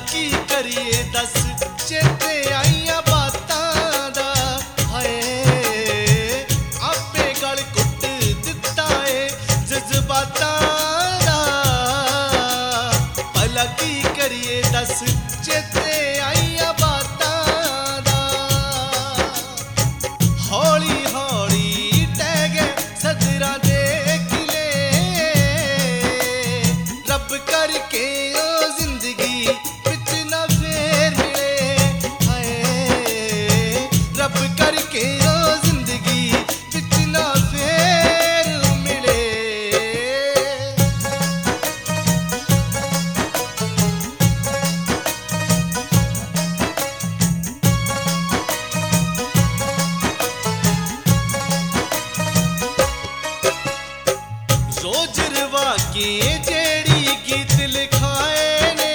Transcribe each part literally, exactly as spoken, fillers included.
की करिए दस चेते आईया बातां दा हाय आपे गल कुट दिता है जज्बातां दा भला की करिए दस चेते आईया बातां दा हौली हौली टह गए सदरा दे किले रब करके ओ जिंदगी बिच ना फेर मिले हाय रब करके ओ जिंदगी बिच ना फेर मिले। रोज रवा के जेड़ी गीत लिखाए ने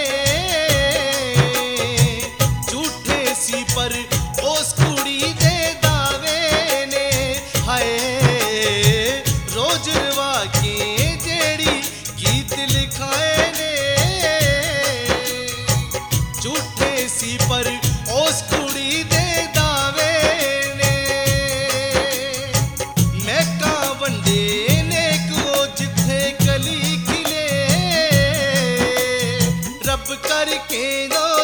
झूठे सी पर उस कुड़ी दे दावे ने हाय रोज रवा के जेड़ी गीत लिखाए ने झूठे सी पर उस कुड़ी दे दावे ने मैं का वंडे ने को जिथे कली खिले रब करके दो